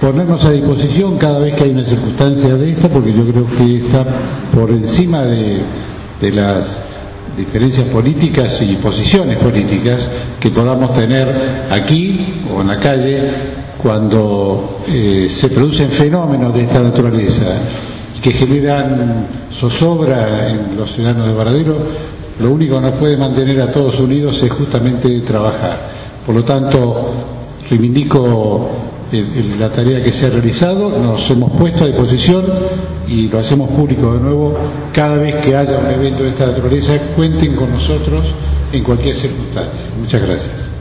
ponernos a disposición cada vez que hay una circunstancia de esta, porque yo creo que está por encima de las diferencias políticas y posiciones políticas que podamos tener aquí o en la calle cuando se producen fenómenos de esta naturaleza que generan zozobra en los ciudadanos de Varadero. Lo único que nos puede mantener a todos unidos es justamente trabajar. Por lo tanto, reivindico la tarea que se ha realizado, nos hemos puesto a disposición y lo hacemos público de nuevo. Cada vez que haya un evento de esta naturaleza, cuenten con nosotros en cualquier circunstancia. Muchas gracias.